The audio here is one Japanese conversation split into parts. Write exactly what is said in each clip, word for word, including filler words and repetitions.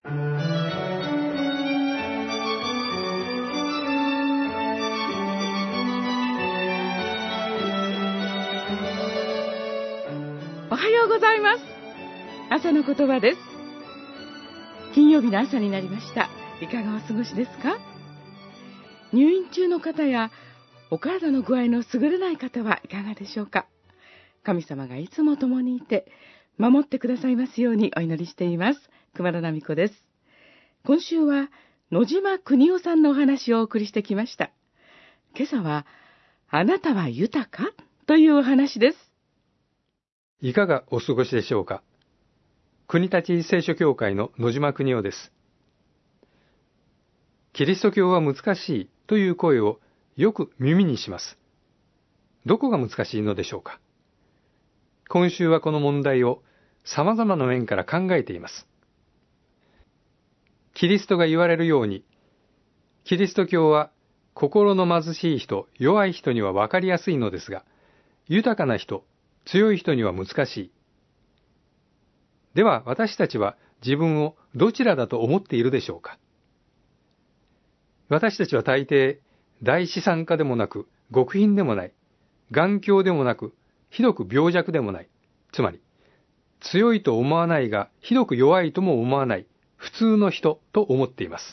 おはようございます。朝の言葉です。金曜日の朝になりました。いかがお過ごしですか？入院中の方やお体の具合の優れない方はいかがでしょうか？神様がいつも共にいて守ってくださいますようにお祈りしています。熊田奈美子です。今週は野島邦夫さんのお話をお送りしてきました。今朝はあなたは豊かというお話です。 いかがお過ごしでしょうか。国立聖書協会の野島邦夫です。キリスト教は難しいという声をよく耳にします。どこが難しいのでしょうか。今週はこの問題を様々な面から考えています。キリストが言われるように、キリスト教は心の貧しい人、弱い人には分かりやすいのですが、豊かな人、強い人には難しい。では私たちは自分をどちらだと思っているでしょうか。私たちは大抵大資産家でもなく極貧でもない、頑強でもなくひどく病弱でもない、つまり強いと思わないがひどく弱いとも思わない普通の人と思っています。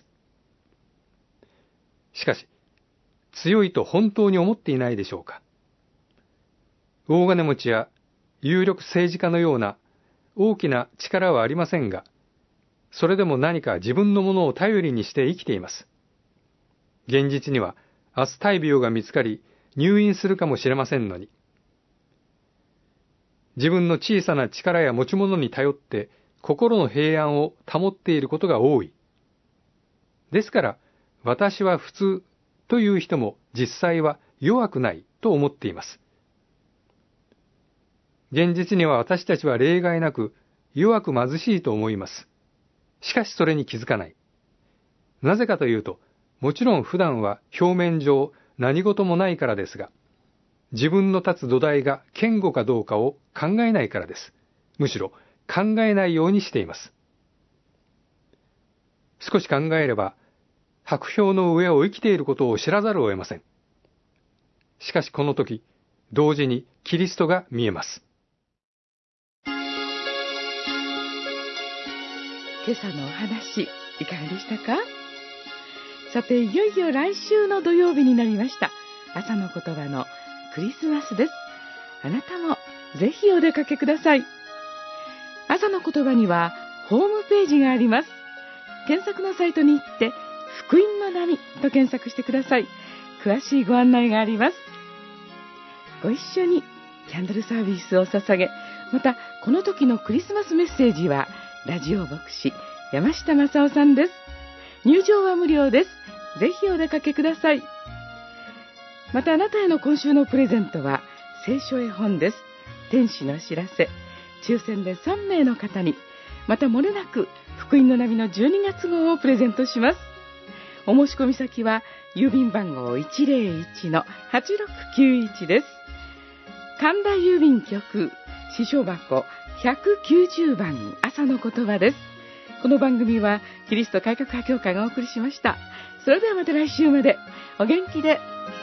しかし強いと本当に思っていないでしょうか。大金持ちや有力政治家のような大きな力はありませんが、それでも何か自分のものを頼りにして生きています。現実には明日大病が見つかり入院するかもしれませんのに、自分の小さな力や持ち物に頼って心の平安を保っていることが多い。ですから私は普通という人も実際は弱くないと思っています。現実には私たちは例外なく弱く貧しいと思います。しかしそれに気づかない。なぜかというと、もちろん普段は表面上何事もないからですが、自分の立つ土台が堅固かどうかを考えないからです。むしろ考えないようにしています。少し考えれば、薄氷の上を生きていることを知らざるを得ません。しかしこの時、同時にキリストが見えます。 今朝のお話、いかがでしたか？さて、いよいよ来週の土曜日になりました。朝の言葉のクリスマスです。あなたもぜひお出かけください。朝の言葉にはホームページがあります。検索のサイトに行って、福音の波と検索してください。詳しいご案内があります。ご一緒にキャンドルサービスを捧げ、またこの時のクリスマスメッセージはラジオ牧師山下正夫さんです。入場は無料です。ぜひお出かけください。またあなたへの今週のプレゼントは聖書絵本です。天使の知らせ。抽選でさんめいの方に、またもれなく福音の波のじゅうにがつ号をプレゼントします。お申し込み先は郵便番号 いちまるいちのはちろくきゅういち です。神田郵便局支所箱ひゃくきゅうじゅうばん、朝の言葉です。この番組はキリスト改革派協会がお送りしました。それではまた来週までお元気で。